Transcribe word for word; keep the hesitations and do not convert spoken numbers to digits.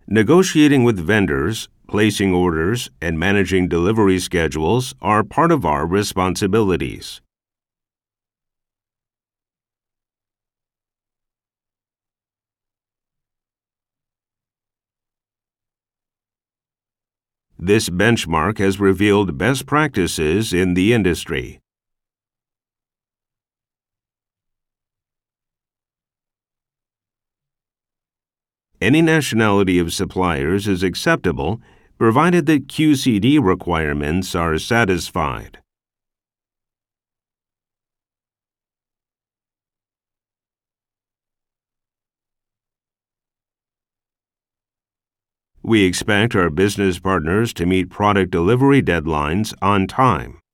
Negotiating with vendors, placing orders, and managing delivery schedules are part of our responsibilities. This benchmark has revealed best practices in the industry. Any nationality of suppliers is acceptable, provided that Q C D requirements are satisfied. We expect our business partners to meet product delivery deadlines on time.